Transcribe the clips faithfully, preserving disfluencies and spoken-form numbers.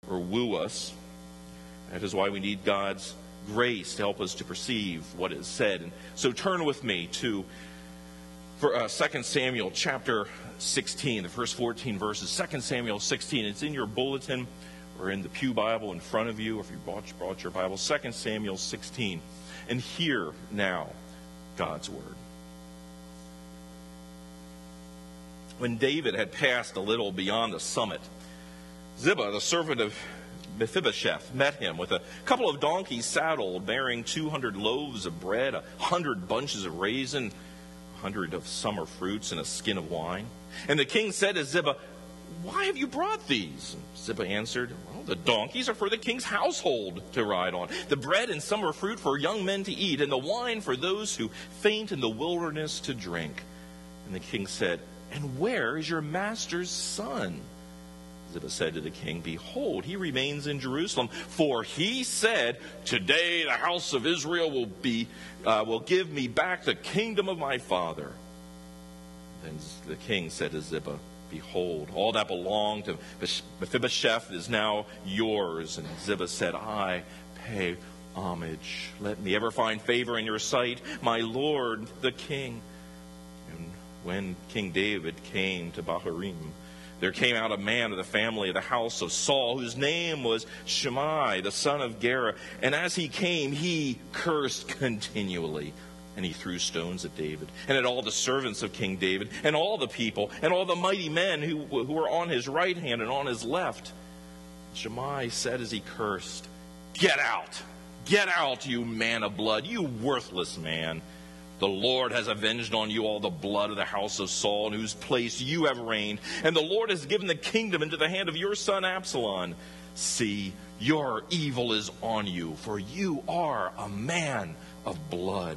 or woo us. That is why we need God's grace to help us to perceive what is said. And so turn with me to for uh, Second Samuel chapter sixteen, the first fourteen verses. Second Samuel sixteen. It's in your bulletin or in the Pew Bible in front of you, or if you brought, brought your Bible. Second Samuel sixteen. And hear now God's word. When David had passed a little beyond the summit, Ziba, the servant of Mephibosheth, met him with a couple of donkeys saddled, bearing two hundred loaves of bread, a hundred bunches of raisin, a hundred of summer fruits, and a skin of wine. And the king said to Ziba, "Why have you brought these?" And Ziba answered, "Well, the donkeys are for the king's household to ride on, the bread and summer fruit for young men to eat, and the wine for those who faint in the wilderness to drink." And the king said, "And where is your master's son?" Ziba said to the king, "Behold, he remains in Jerusalem, for he said, 'Today the house of Israel will be uh, will give me back the kingdom of my father.'" Then the king said to Ziba, "Behold, all that belonged to Mephibosheth is now yours." And Ziba said, "I pay homage. Let me ever find favor in your sight, my lord the king." And when King David came to Bahurim, there came out a man of the family of the house of Saul, whose name was Shimei, the son of Gera. And as he came, he cursed continually. And he threw stones at David, and at all the servants of King David, and all the people, and all the mighty men who, who were on his right hand and on his left. Shimei said as he cursed, "Get out! Get out, you man of blood, you worthless man. The Lord has avenged on you all the blood of the house of Saul, in whose place you have reigned. And the Lord has given the kingdom into the hand of your son Absalom. See, your evil is on you, for you are a man of blood."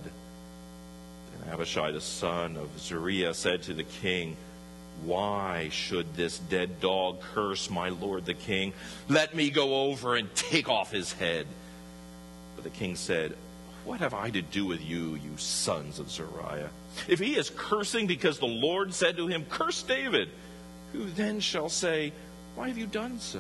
Then Abishai, the son of Zeruiah, said to the king, "Why should this dead dog curse my lord the king? Let me go over and take off his head." But the king said, "What have I to do with you, you sons of Zeruiah? If he is cursing because the Lord said to him, 'Curse David,' who then shall say, 'Why have you done so?'"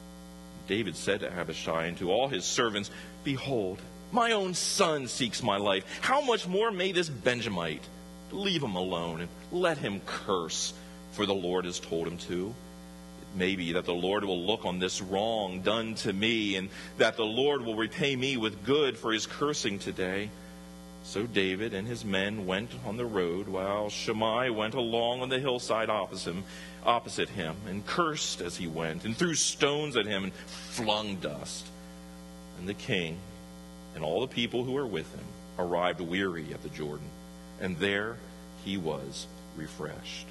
David said to Abishai and to all his servants, "Behold, my own son seeks my life. How much more may this Benjamite? Leave him alone and let him curse, for the Lord has told him to. It may be that the Lord will look on this wrong done to me, and that the Lord will repay me with good for his cursing today." So David and his men went on the road, while Shimei went along on the hillside opposite him, opposite him, and cursed as he went, and threw stones at him, and flung dust. And the king and all the people who were with him arrived weary at the Jordan, and there he was refreshed.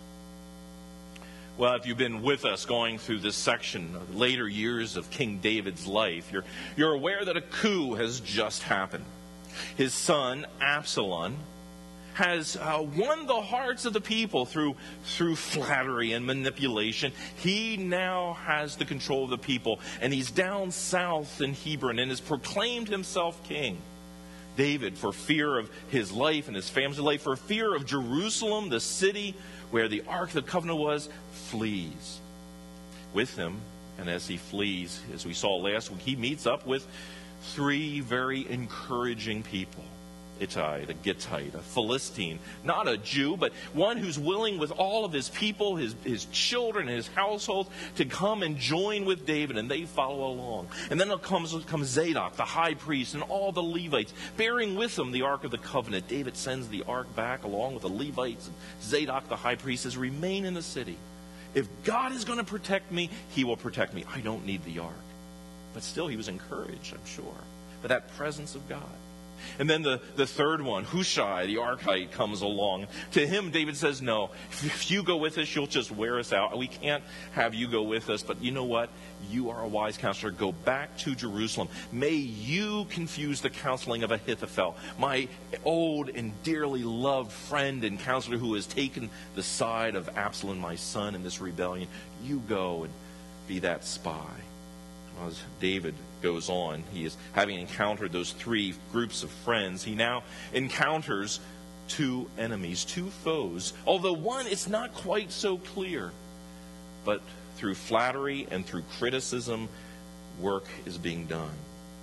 Well, if you've been with us going through this section of the later years of King David's life, you're, you're aware that a coup has just happened. His son, Absalom, has uh, won the hearts of the people through, through flattery and manipulation. He now has the control of the people, and he's down south in Hebron and has proclaimed himself king. David, for fear of his life and his family's life, for fear of Jerusalem, the city where the Ark of the Covenant was, flees. With him, and as he flees, as we saw last week, he meets up with three very encouraging people. Ittai, the Gittite, a Philistine, not a Jew, but one who's willing with all of his people, his, his children, his household, to come and join with David, and they follow along. And then comes, comes Zadok, the high priest, and all the Levites, bearing with them the Ark of the Covenant. David sends the Ark back along with the Levites, and Zadok, the high priest, says, "Remain in the city. If God is going to protect me, he will protect me. I don't need the Ark." But still, he was encouraged, I'm sure, by that presence of God. And then the, the third one, Hushai, the Archite, comes along. To him, David says, "No, if, if you go with us, you'll just wear us out. We can't have you go with us. But you know what? You are a wise counselor. Go back to Jerusalem. May you confuse the counseling of Ahithophel, my old and dearly loved friend and counselor who has taken the side of Absalom, my son, in this rebellion. You go and be that spy." As David goes on, he is having encountered those three groups of friends. He now encounters two enemies, two foes. Although one, it's not quite so clear. But through flattery and through criticism, work is being done.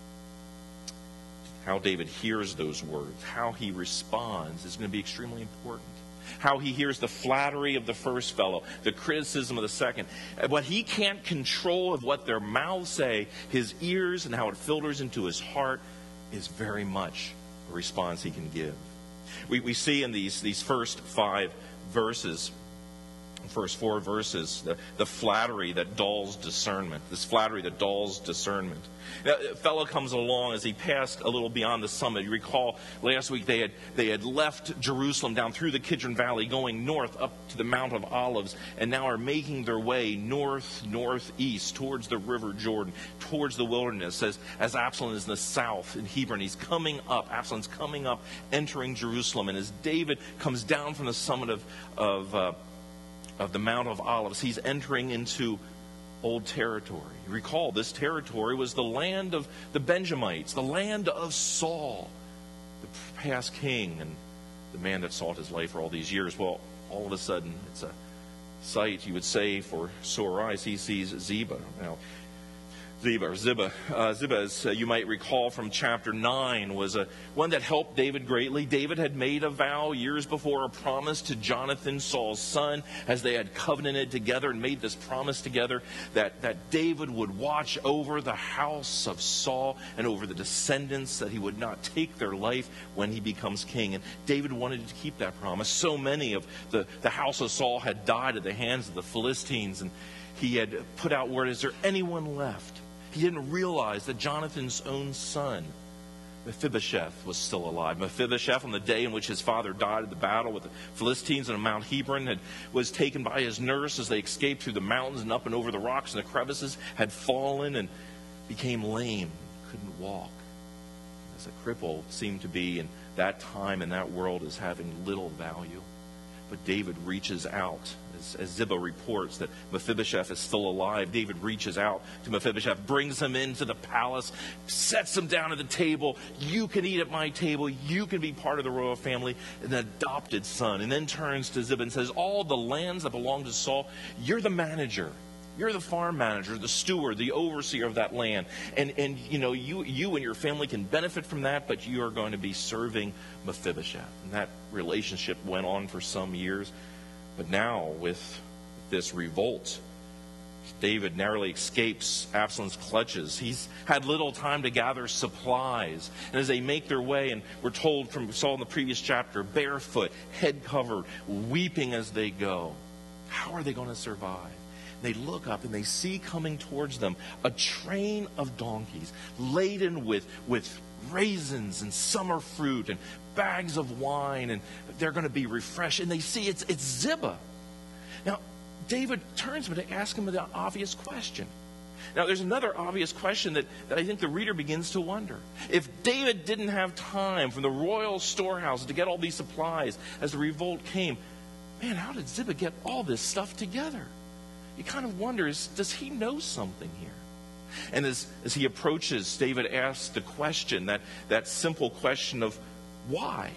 How David hears those words, how he responds is going to be extremely important. How he hears the flattery of the first fellow, the criticism of the second. What he can't control of what their mouths say, his ears and how it filters into his heart is very much a response he can give. We, we see in these, these first five verses, first four verses, the, the flattery that dulls discernment. This flattery that dulls discernment. Now, a fellow comes along as he passed a little beyond the summit. You recall last week they had they had left Jerusalem down through the Kidron Valley, going north up to the Mount of Olives, and now are making their way north, northeast, towards the River Jordan, towards the wilderness, as, as Absalom is in the south in Hebron. He's coming up, Absalom's coming up, entering Jerusalem. And as David comes down from the summit of, of uh, of the Mount of Olives, he's entering into old territory. You recall, this territory was the land of the Benjamites, the land of Saul, the past king and the man that sought his life for all these years. Well, all of a sudden, it's a sight, you would say, for sore eyes. He sees Ziba. Now, Ziba, or Ziba, uh, Ziba, as uh, you might recall from chapter nine, was a, one that helped David greatly. David had made a vow years before, a promise to Jonathan, Saul's son, as they had covenanted together and made this promise together that, that David would watch over the house of Saul and over the descendants, that he would not take their life when he becomes king. And David wanted to keep that promise. So many of the, the house of Saul had died at the hands of the Philistines, and he had put out word, is there anyone left? He didn't realize that Jonathan's own son, Mephibosheth, was still alive. Mephibosheth, on the day in which his father died in the battle with the Philistines on Mount Hebron, had, was taken by his nurse as they escaped through the mountains and up and over the rocks and the crevices, had fallen and became lame, couldn't walk. As a cripple seemed to be in that time in that world as having little value. But David reaches out. As, as Ziba reports that Mephibosheth is still alive, David reaches out to Mephibosheth, brings him into the palace, sets him down at the table. You can eat at my table. You can be part of the royal family, an adopted son. And then turns to Ziba and says, all the lands that belong to Saul, you're the manager. You're the farm manager, the steward, the overseer of that land. And, and you know, you, you and your family can benefit from that, but you are going to be serving Mephibosheth. And that relationship went on for some years. But now, with this revolt, David narrowly escapes Absalom's clutches. He's had little time to gather supplies. And as they make their way, and we're told from, we saw in the previous chapter, barefoot, head covered, weeping as they go. How are they going to survive? They look up and they see coming towards them a train of donkeys laden with, with raisins and summer fruit and bags of wine, and they're going to be refreshed. And they see it's, it's Ziba. Now, David turns to him to ask him an obvious question. Now, there's another obvious question that, that I think the reader begins to wonder. If David didn't have time from the royal storehouse to get all these supplies as the revolt came, man, how did Ziba get all this stuff together? You kind of wonder, is, does he know something here? And as, as he approaches, David asks the question, that, that simple question of why?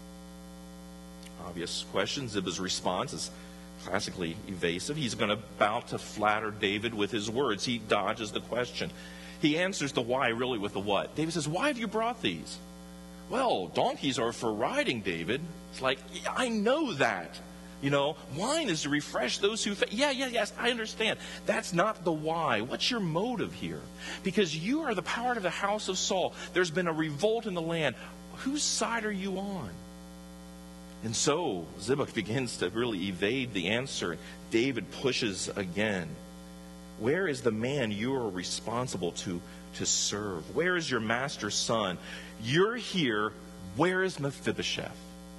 Obvious question. Ziba's response is classically evasive. He's going to about to flatter David with his words. He dodges the question. He answers the why really with the what. David says, why have you brought these? Well, donkeys are for riding, David. It's like, I know that. You know, wine is to refresh those who... Fa- yeah, yeah, yes, I understand. That's not the why. What's your motive here? Because you are the power of the house of Saul. There's been a revolt in the land. Whose side are you on? And so Ziba begins to really evade the answer. David pushes again. Where is the man you are responsible to, to serve? Where is your master's son? You're here. Where is Mephibosheth?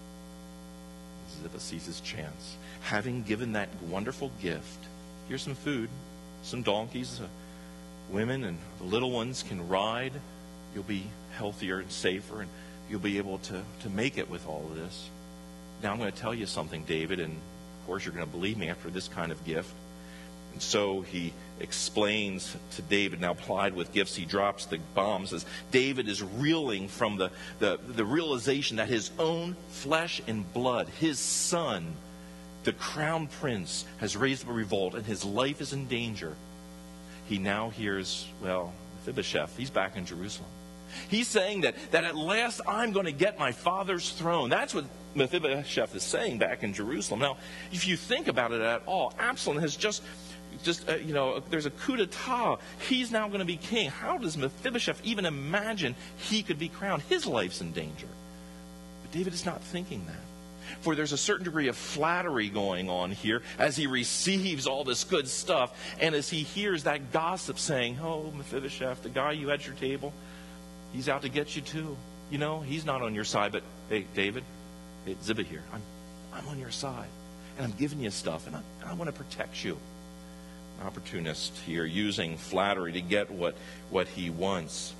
Ziba sees his chance. Having given that wonderful gift, here's some food, some donkeys, uh, women and the little ones can ride. You'll be healthier and safer, and you'll be able to, to make it with all of this. Now I'm going to tell you something, David, and of course you're going to believe me after this kind of gift. And so he explains to David, now plied with gifts, he drops the bombs as David is reeling from the, the, the realization that his own flesh and blood, his son, the crown prince, has raised a revolt and his life is in danger. He now hears, well, Mephibosheth, he's back in Jerusalem. He's saying that, that at last I'm going to get my father's throne. That's what Mephibosheth is saying back in Jerusalem. Now, if you think about it at all, Absalom has just, just uh, you know, there's a coup d'etat. He's now going to be king. How does Mephibosheth even imagine he could be crowned? His life's in danger. But David is not thinking that. For there's a certain degree of flattery going on here as he receives all this good stuff and as he hears that gossip saying, oh, Mephibosheth, the guy you had at your table, he's out to get you too. You know, he's not on your side, but hey, David, hey, Ziba here, I'm, I'm on your side and I'm giving you stuff and I, and I want to protect you. An opportunist here using flattery to get what, what he wants.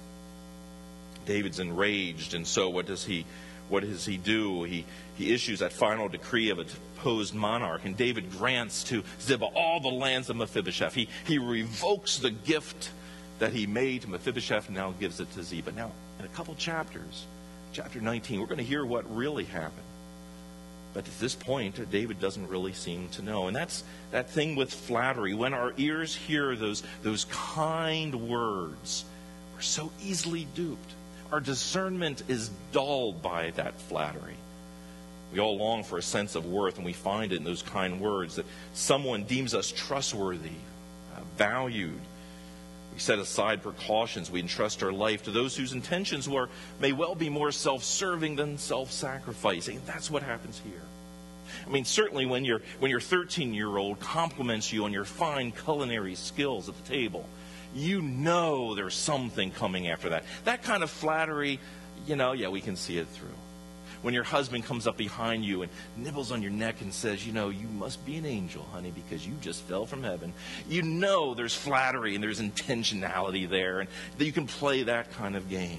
David's enraged, and so what does he What does he do? He, he issues that final decree of a deposed monarch, and David grants to Ziba all the lands of Mephibosheth. He, he revokes the gift that he made to Mephibosheth and now gives it to Ziba. Now, in a couple chapters, chapter nineteen, we're going to hear what really happened. But at this point, David doesn't really seem to know. And that's that thing with flattery. When our ears hear those, those kind words, we're so easily duped. Our discernment is dulled by that flattery. We all long for a sense of worth, and we find it in those kind words that someone deems us trustworthy, uh, valued. We set aside precautions. We entrust our life to those whose intentions were, may well be more self-serving than self-sacrificing. That's what happens here. I mean, certainly when your when your thirteen-year-old compliments you on your fine culinary skills at the table, you know there's something coming after that. That kind of flattery, you know, yeah, we can see it through. When your husband comes up behind you and nibbles on your neck and says, you know, you must be an angel, honey, because you just fell from heaven. You know there's flattery and there's intentionality there, and that you can play that kind of game.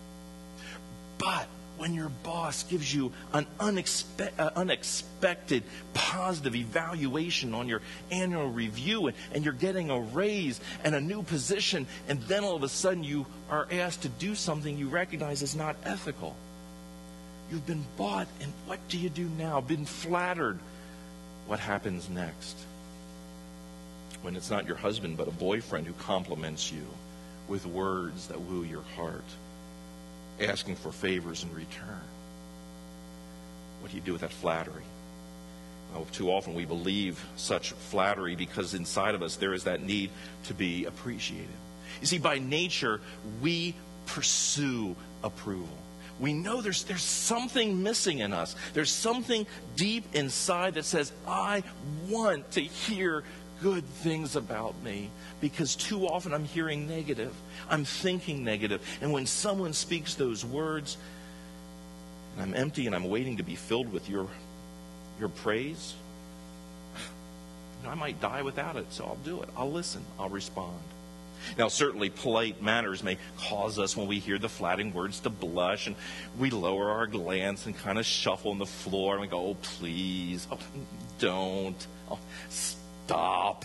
But when your boss gives you an unexpe- uh, unexpected positive evaluation on your annual review, and, and you're getting a raise and a new position, and then all of a sudden you are asked to do something you recognize is not ethical. You've been bought, and what do you do now? Been flattered. What happens next? When it's not your husband but a boyfriend who compliments you with words that woo your heart, asking for favors in return. What do you do with that flattery? Well, too often we believe such flattery because inside of us there is that need to be appreciated. You see, by nature, we pursue approval. We know there's, there's something missing in us. There's something deep inside that says, I want to hear good things about me, because too often I'm hearing negative. I'm thinking negative. And when someone speaks those words, and I'm empty and I'm waiting to be filled with your, your praise, you know, I might die without it, so I'll do it. I'll listen. I'll respond. Now, certainly polite manners may cause us, when we hear the flattering words, to blush, and we lower our glance and kind of shuffle on the floor, and we go, oh, please, oh, don't, oh, stop.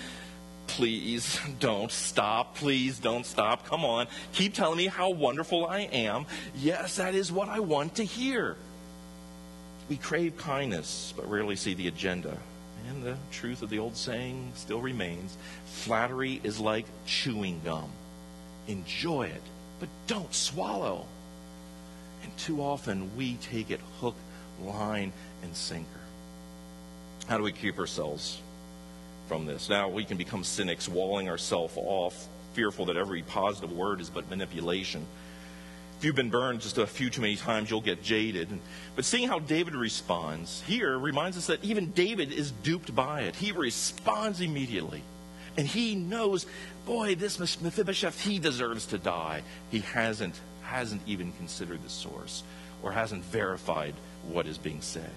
Please don't stop. Please don't stop. Come on. Keep telling me how wonderful I am. Yes, that is what I want to hear. We crave kindness, but rarely see the agenda. And the truth of the old saying still remains. Flattery is like chewing gum. Enjoy it, but don't swallow. And too often we take it hook, line, and sinker. How do we keep ourselves from this? Now, we can become cynics, walling ourselves off, fearful that every positive word is but manipulation. If you've been burned just a few too many times, you'll get jaded. But seeing how David responds here reminds us that even David is duped by it. He responds immediately. And he knows, boy, this Mephibosheth, he deserves to die. He hasn't, hasn't even considered the source or hasn't verified what is being said.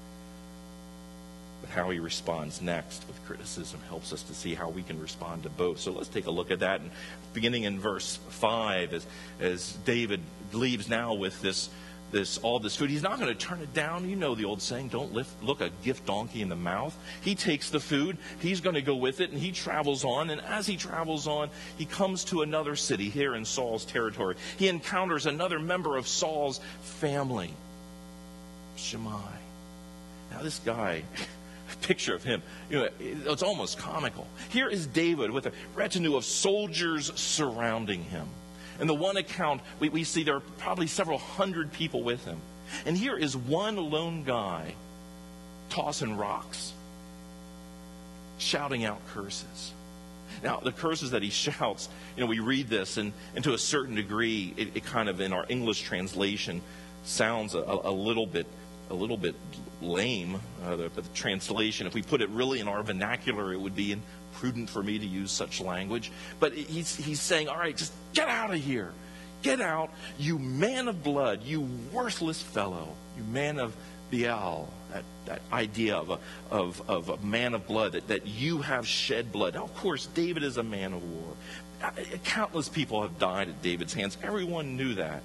But how he responds next with criticism helps us to see how we can respond to both. So let's take a look at that. And beginning in verse five, as, as David leaves now with this, this all this food, he's not going to turn it down. You know the old saying, don't lift, look a gift donkey in the mouth. He takes the food, he's going to go with it, and he travels on. And as he travels on, he comes to another city here in Saul's territory. He encounters another member of Saul's family, Shimei. Now this guy, picture of him, you know, it's almost comical. Here is David with a retinue of soldiers surrounding him. In the one account, we, we see there are probably several hundred people with him. And here is one lone guy tossing rocks, shouting out curses. Now, the curses that he shouts, you know, we read this, and, and to a certain degree, it, it kind of, in our English translation, sounds a, a little bit a little bit lame, uh, the, the translation. If we put it really in our vernacular, it would be imprudent for me to use such language. But he's, he's saying, all right, just get out of here. Get out, you man of blood, you worthless fellow, you man of Baal, that, that idea of a, of, of a man of blood, that, that you have shed blood. Now, of course, David is a man of war. Countless people have died at David's hands. Everyone knew that.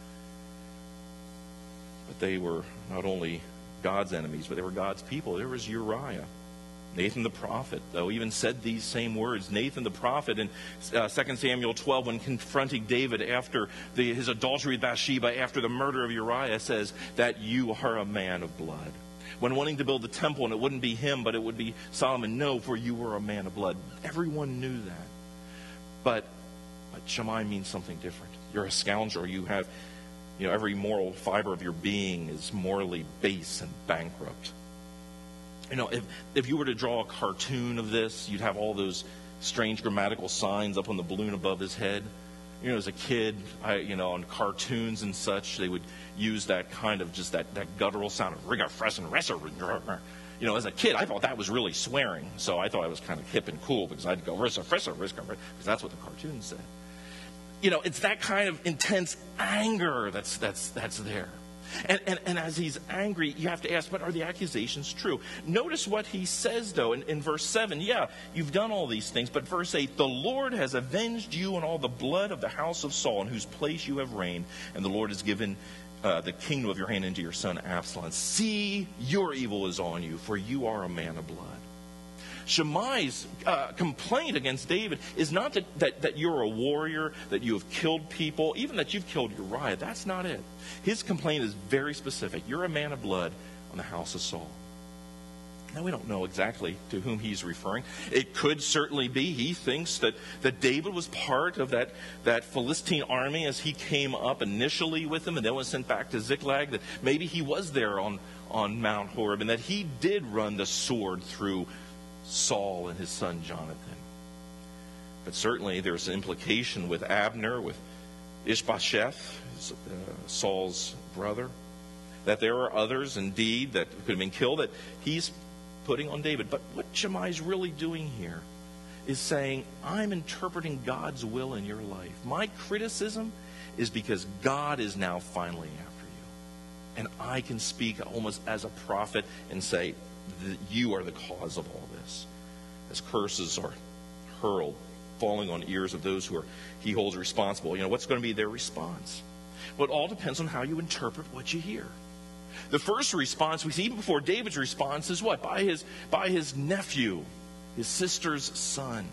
But they were not only God's enemies, but they were God's people. There was Uriah. Nathan the prophet, though, even said these same words. Nathan the prophet in uh, Second Samuel twelve, when confronting David after the, his adultery with Bathsheba, after the murder of Uriah, says that you are a man of blood. When wanting to build the temple, and it wouldn't be him, but it would be Solomon, no, for you were a man of blood. Everyone knew that. But, but Shammai means something different. You're a scoundrel. You have, you know, every moral fiber of your being is morally base and bankrupt. You know, if, if you were to draw a cartoon of this, you'd have all those strange grammatical signs up on the balloon above his head. You know, as a kid, I, you know, on cartoons and such, they would use that kind of just that, that guttural sound of rigor, fressen, resser. You know, as a kid, I thought that was really swearing. So I thought I was kind of hip and cool because I'd go, risser, fresser, risser, because that's what the cartoon said. You know, it's that kind of intense anger that's that's that's there. And, and, and as he's angry, you have to ask, but are the accusations true? Notice what he says, though, in, in verse seven. Yeah, you've done all these things. But verse eight, the Lord has avenged you on all the blood of the house of Saul, in whose place you have reigned. And the Lord has given uh, the kingdom of your hand into your son Absalom. See, your evil is on you, for you are a man of blood. Shammai's uh, complaint against David is not that, that, that you're a warrior, that you have killed people, even that you've killed Uriah. That's not it. His complaint is very specific. You're a man of blood on the house of Saul. Now, we don't know exactly to whom he's referring. It could certainly be he thinks that, that David was part of that, that Philistine army as he came up initially with him and then was sent back to Ziklag, that maybe he was there on, on Mount Horeb and that he did run the sword through Saul and his son Jonathan. But certainly there's an implication with Abner, with Ishbosheth, uh, Saul's brother, that there are others indeed that could have been killed that he's putting on David. But what Shammai's really doing here is saying, I'm interpreting God's will in your life. My criticism is because God is now finally after you. And I can speak almost as a prophet and say, that you are the cause of all this. As curses are hurled, falling on ears of those who are he holds responsible, you know, what's going to be their response? Well, it all depends on how you interpret what you hear. The first response we see, even before David's response, is what? By his, by his nephew, his sister's son,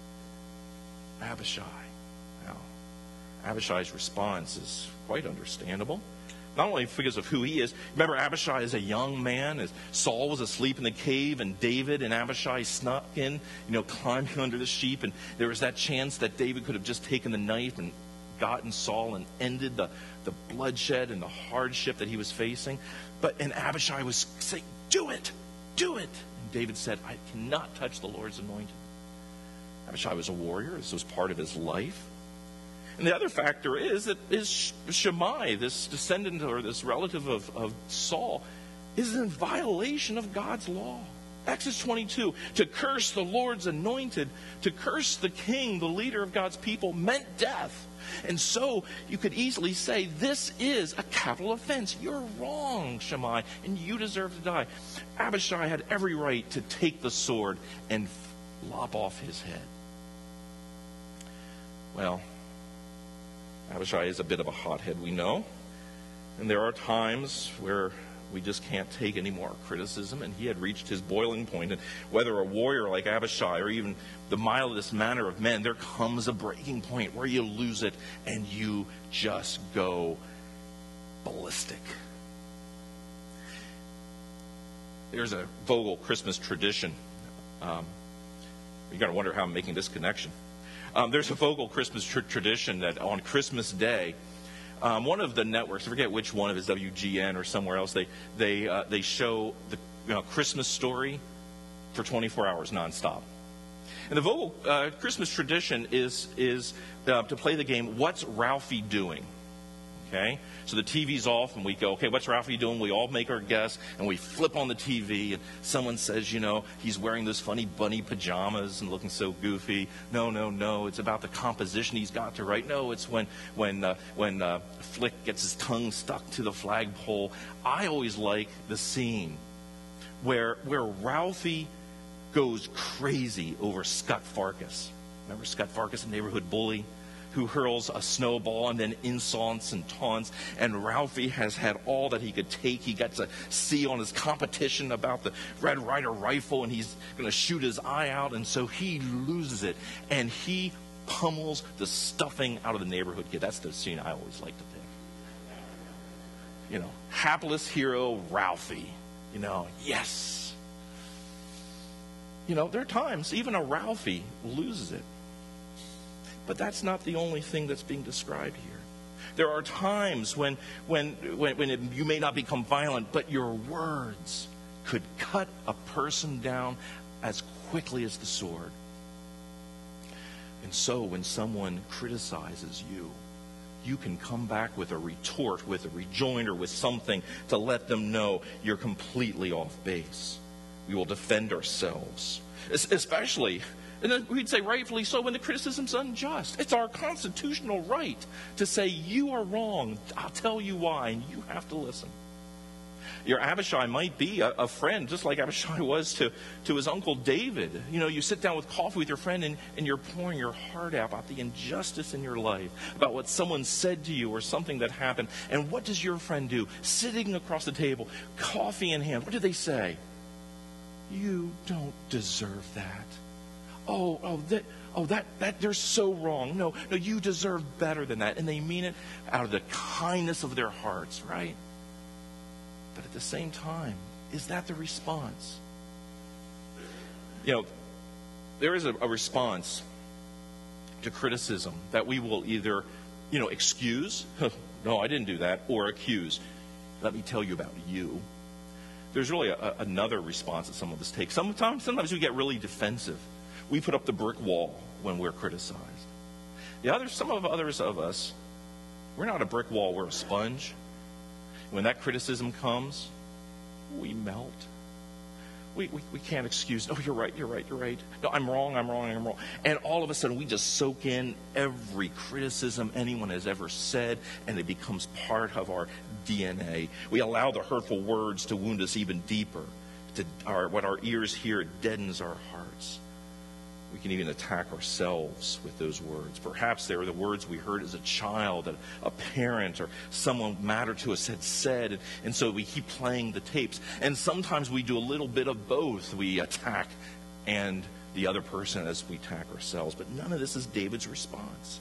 Abishai. Now, Abishai's response is quite understandable. Not only because of who he is. Remember, Abishai is a young man. As Saul was asleep in the cave, and David and Abishai snuck in, you know, climbing under the sheep. And there was that chance that David could have just taken the knife and gotten Saul and ended the, the bloodshed and the hardship that he was facing. But and Abishai was saying, do it, do it. And David said, I cannot touch the Lord's anointed. Abishai was a warrior. This was part of his life. And the other factor is that is Shammai, this descendant or this relative of, of Saul, is in violation of God's law. Exodus twenty-two, to curse the Lord's anointed, to curse the king, the leader of God's people, meant death. And so you could easily say, this is a capital offense. You're wrong, Shammai, and you deserve to die. Abishai had every right to take the sword and lop off his head. Well, Abishai is a bit of a hothead, we know. And there are times where we just can't take any more criticism, and he had reached his boiling point. And whether a warrior like Abishai or even the mildest manner of men, there comes a breaking point where you lose it and you just go ballistic. There's a Vogel Christmas tradition. Um, you got to wonder how I'm making this connection. Um, there's a Vogel Christmas tr- tradition that on Christmas Day, um, one of the networks, I forget which one, if it's W G N or somewhere else, they they uh, they show the you know, Christmas Story for twenty-four hours nonstop. And the Vogel uh, Christmas tradition is is uh, to play the game, What's Ralphie Doing? Okay? So the T V's off, and we go, okay, what's Ralphie doing? We all make our guess, and we flip on the T V, and someone says, you know, he's wearing those funny bunny pajamas and looking so goofy. No, no, no, it's about the composition he's got to write. No, it's when when uh, when uh, Flick gets his tongue stuck to the flagpole. I always like the scene where where Ralphie goes crazy over Scut Farkas. Remember Scut Farkas, the neighborhood bully, who hurls a snowball and then insults and taunts. And Ralphie has had all that he could take. He got to see on his competition about the Red Ryder rifle, and he's going to shoot his eye out. And so he loses it, and he pummels the stuffing out of the neighborhood kid. That's the scene I always like to pick. You know, hapless hero Ralphie. You know, yes. You know, there are times even a Ralphie loses it. But that's not the only thing that's being described here. There are times when when when, when it, you may not become violent, but your words could cut a person down as quickly as the sword. And so when someone criticizes you, you can come back with a retort, with a rejoinder, with something to let them know you're completely off base. We will defend ourselves, especially, and then we'd say rightfully so, when the criticism's unjust. It's our constitutional right to say, you are wrong, I'll tell you why, and you have to listen. Your Abishai might be a, a friend, just like Abishai was to, to his uncle David. You know, you sit down with coffee with your friend, and, and you're pouring your heart out about the injustice in your life, about what someone said to you or something that happened. And what does your friend do? Sitting across the table, coffee in hand, what do they say? You don't deserve that. Oh, oh, that, oh, that, that, they're so wrong. No, no, you deserve better than that. And they mean it out of the kindness of their hearts, right? But at the same time, is that the response? You know, there is a, a response to criticism that we will either, you know, excuse, no, I didn't do that, or accuse. Let me tell you about you. There's really a, a, another response that some of us take. Sometimes, sometimes we get really defensive. We put up the brick wall when we're criticized. The others, some of others of us, we're not a brick wall, we're a sponge. When that criticism comes, we melt. We, we we can't excuse, oh, you're right, you're right, you're right. No, I'm wrong, I'm wrong, I'm wrong. And all of a sudden, we just soak in every criticism anyone has ever said, and it becomes part of our D N A. We allow the hurtful words to wound us even deeper. To our, what our ears hear deadens our hearts. We can even attack ourselves with those words. Perhaps they were the words we heard as a child, that a parent or someone mattered to us had said, and, and so we keep playing the tapes. And sometimes we do a little bit of both. We attack and the other person as we attack ourselves. But none of this is David's response.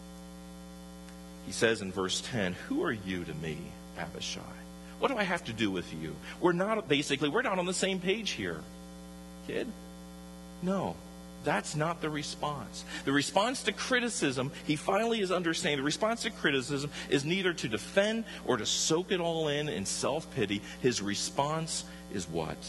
He says in verse ten, who are you to me, Abishai? What do I have to do with you? We're not, basically, we're not on the same page here, kid. No. That's not the response. The response to criticism, he finally is understanding, the response to criticism is neither to defend or to soak it all in in self-pity. His response is what?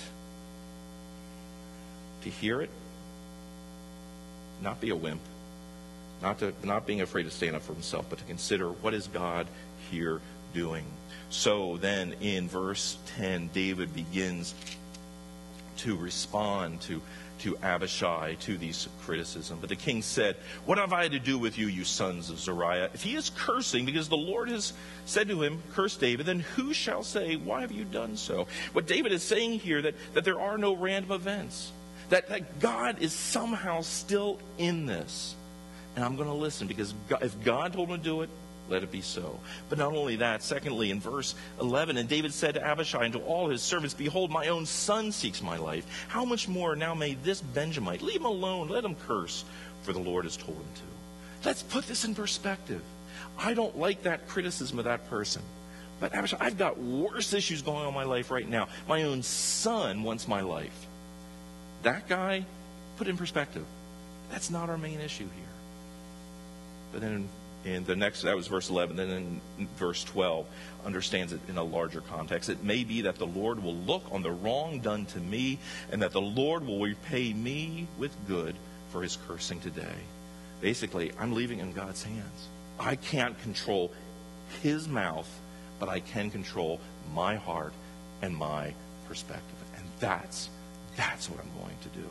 To hear it, not be a wimp, not to, not being afraid to stand up for himself, but to consider, what is God here doing? So then in verse ten, David begins to respond to to Abishai, to these criticism. But the king said, what have I to do with you, you sons of Zeruiah? If he is cursing because the Lord has said to him, curse David, then who shall say, why have you done so? What David is saying here, that, that there are no random events. That, that God is somehow still in this. And I'm going to listen, because God, if God told him to do it, let it be so. But not only that, secondly, in verse eleven, and David said to Abishai and to all his servants, behold, my own son seeks my life. How much more now may this Benjamite? Leave him alone. Let him curse, for the Lord has told him to. Let's put this in perspective. I don't like that criticism of that person. But Abishai, I've got worse issues going on in my life right now. My own son wants my life. That guy, put in perspective, that's not our main issue here. But then in the next, that was verse eleven, then in verse twelve, understands it in a larger context. It may be that the Lord will look on the wrong done to me, and that the Lord will repay me with good for his cursing today. Basically, I'm leaving in God's hands. I can't control his mouth, but I can control my heart and my perspective. And that's, that's what I'm going to do.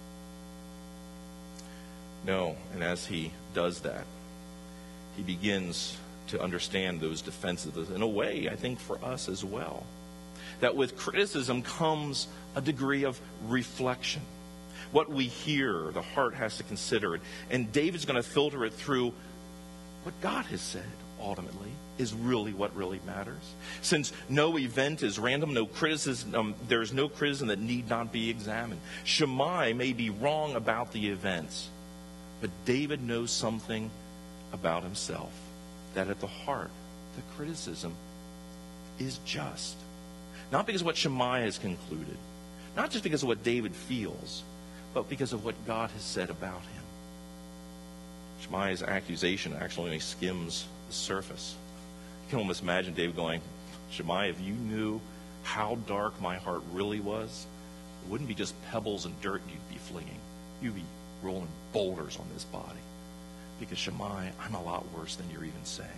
No, and as he does that, he begins to understand those defenses in a way, I think, for us as well. That with criticism comes a degree of reflection. What we hear, the heart has to consider it. And David's going to filter it through what God has said, ultimately, is really what really matters. Since no event is random, no criticism, um, there's no criticism that need not be examined. Shammai may be wrong about the events, but David knows something about himself, that at the heart, the criticism is just. Not because of what Shammai has concluded, not just because of what David feels, but because of what God has said about him. Shammai's accusation actually only skims the surface. You can almost imagine David going, Shammai, if you knew how dark my heart really was, it wouldn't be just pebbles and dirt you'd be flinging. You'd be rolling boulders on this body. Because Shammai, I'm a lot worse than you're even saying.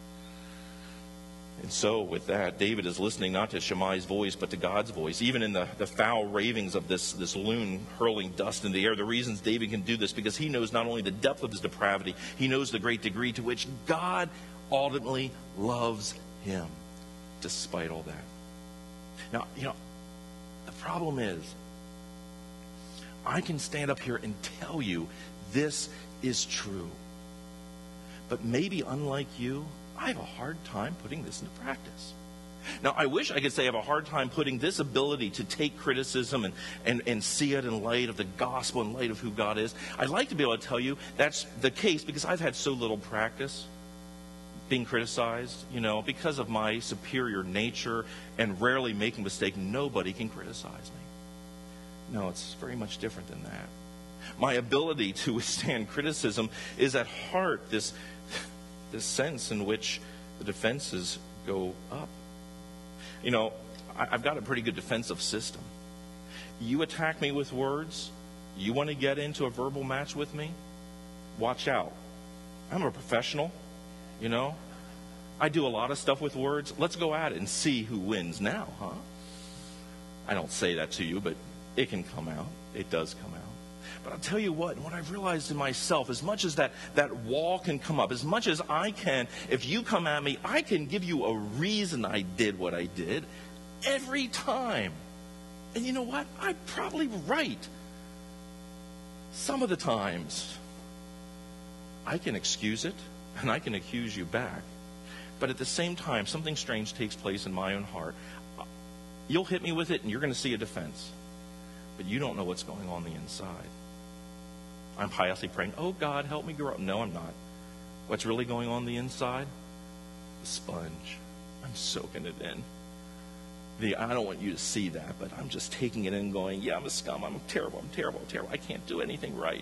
And so with that, David is listening not to Shammai's voice, but to God's voice. Even in the, the foul ravings of this, this loon hurling dust in the air, the reasons David can do this, because he knows not only the depth of his depravity, he knows the great degree to which God ultimately loves him, despite all that. Now, you know, the problem is, I can stand up here and tell you this is true. But maybe unlike you, I have a hard time putting this into practice. Now, I wish I could say I have a hard time putting this ability to take criticism and, and, and see it in light of the gospel, in light of who God is. I'd like to be able to tell you that's the case because I've had so little practice being criticized, you know, because of my superior nature and rarely making a mistake. Nobody can criticize me. No, it's very much different than that. My ability to withstand criticism is at heart this this sense in which the defenses go up. You know, I, I've got a pretty good defensive system. You attack me with words, you want to get into a verbal match with me, watch out. I'm a professional, you know. I do a lot of stuff with words. Let's go at it and see who wins now, huh? I don't say that to you, but it can come out. It does come out. But I'll tell you what, what I've realized in myself, as much as that, that wall can come up, as much as I can, if you come at me, I can give you a reason I did what I did every time. And you know what? I'm probably right. Some of the times, I can excuse it, and I can accuse you back. But at the same time, something strange takes place in my own heart. You'll hit me with it, and you're going to see a defense. But you don't know what's going on the inside. I'm piously praying, oh, God, help me grow up. No, I'm not. What's really going on the inside? The sponge. I'm soaking it in. The, I don't want you to see that, but I'm just taking it in and going, yeah, I'm a scum. I'm terrible. I'm terrible. I'm terrible. I can't do anything right.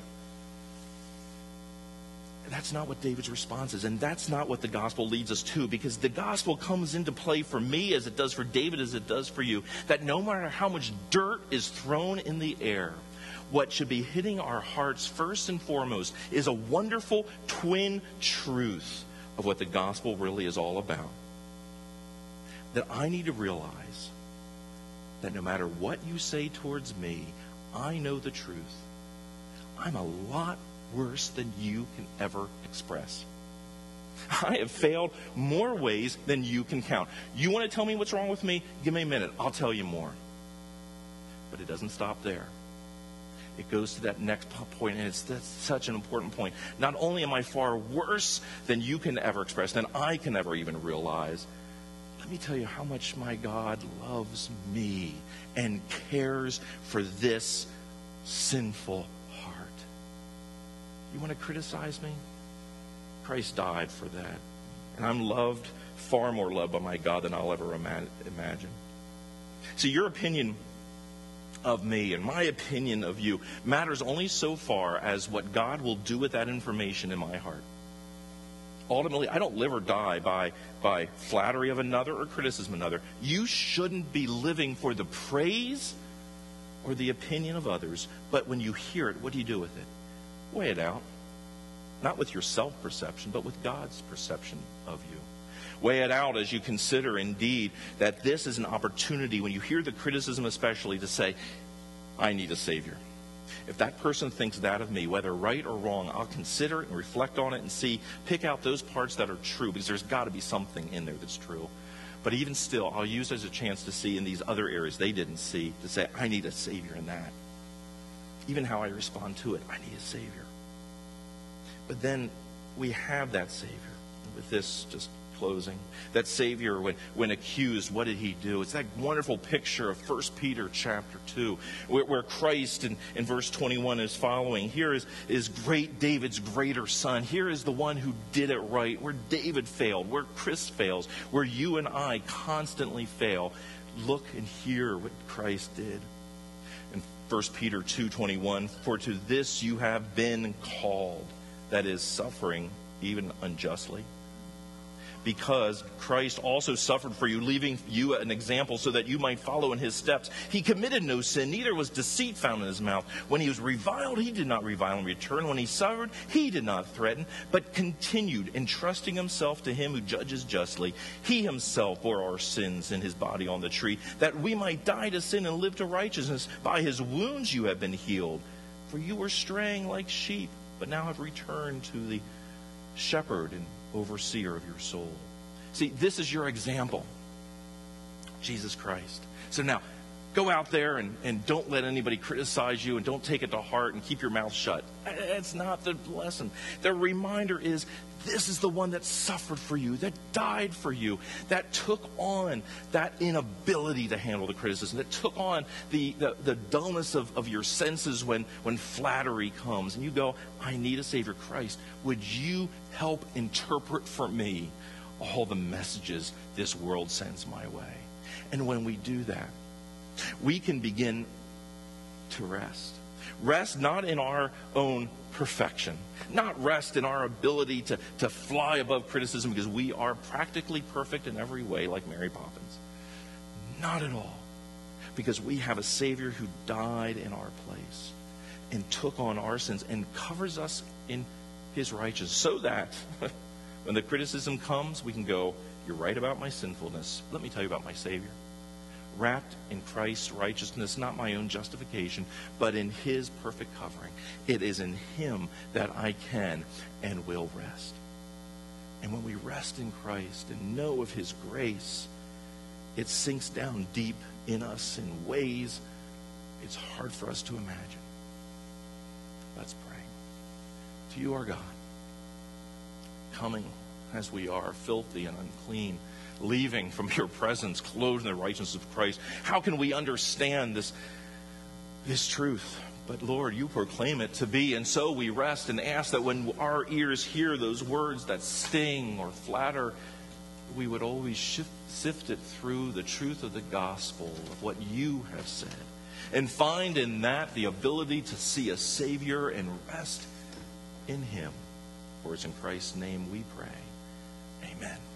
And that's not what David's response is, and that's not what the gospel leads us to, because the gospel comes into play for me as it does for David, as it does for you, that no matter how much dirt is thrown in the air, what should be hitting our hearts first and foremost is a wonderful twin truth of what the gospel really is all about. That I need to realize that no matter what you say towards me, I know the truth. I'm a lot worse than you can ever express. I have failed more ways than you can count. You want to tell me what's wrong with me? Give me a minute. I'll tell you more. But it doesn't stop there. It goes to that next point, and it's that's such an important point. Not only am I far worse than you can ever express, than I can ever even realize, let me tell you how much my God loves me and cares for this sinful heart. You want to criticize me? Christ died for that. And I'm loved, far more loved by my God than I'll ever ima- imagine. See, your opinion of me and my opinion of you matters only so far as what God will do with that information in my heart. Ultimately, I don't live or die by, by flattery of another or criticism of another. You shouldn't be living for the praise or the opinion of others, but when you hear it, what do you do with it? Weigh it out. Not with your self-perception, but with God's perception of you. Weigh it out as you consider, indeed, that this is an opportunity, when you hear the criticism especially, to say, I need a Savior. If that person thinks that of me, whether right or wrong, I'll consider it and reflect on it and see, pick out those parts that are true, because there's got to be something in there that's true. But even still, I'll use it as a chance to see in these other areas they didn't see, to say, I need a Savior in that. Even how I respond to it, I need a Savior. But then we have that Savior. With this, just closing. That Savior, when, when accused, what did he do? It's that wonderful picture of First Peter chapter two, where, where Christ in, in verse twenty-one is following. Here is, is great David's greater son. Here is the one who did it right, where David failed, where Chris fails, where you and I constantly fail. Look and hear what Christ did. In First Peter two twenty-one, for to this you have been called, that is, suffering even unjustly. Because Christ also suffered for you, leaving you an example so that you might follow in his steps. He committed no sin, neither was deceit found in his mouth. When he was reviled, he did not revile in return. When he suffered, he did not threaten, but continued entrusting himself to him who judges justly. He himself bore our sins in his body on the tree, that we might die to sin and live to righteousness. By his wounds you have been healed. For you were straying like sheep, but now have returned to the shepherd and overseer of your soul. See, this is your example, Jesus Christ. So now, go out there and, and don't let anybody criticize you, and don't take it to heart and keep your mouth shut. That's not the lesson. The reminder is, this is the one that suffered for you, that died for you, that took on that inability to handle the criticism, that took on the, the, the dullness of, of your senses when, when flattery comes. And you go, I need a Savior. Christ, would you help interpret for me all the messages this world sends my way? And when we do that, we can begin to rest. Rest not in our own perfection, not rest in our ability to, to fly above criticism because we are practically perfect in every way like Mary Poppins. Not at all. Because we have a Savior who died in our place and took on our sins and covers us in his righteousness, so that when the criticism comes, we can go, you're right about my sinfulness. Let me tell you about my Savior. Wrapped in Christ's righteousness, not my own justification, but in his perfect covering. It is in him that I can and will rest. And when we rest in Christ and know of his grace, it sinks down deep in us in ways it's hard for us to imagine. Let's pray. To you, our God, coming as we are, filthy and unclean, leaving from your presence, clothed in the righteousness of Christ. How can we understand this, this truth? But Lord, you proclaim it to be, and so we rest and ask that when our ears hear those words that sting or flatter, we would always shift, sift it through the truth of the gospel of what you have said, and find in that the ability to see a Savior and rest in him. For it's in Christ's name we pray. Amen.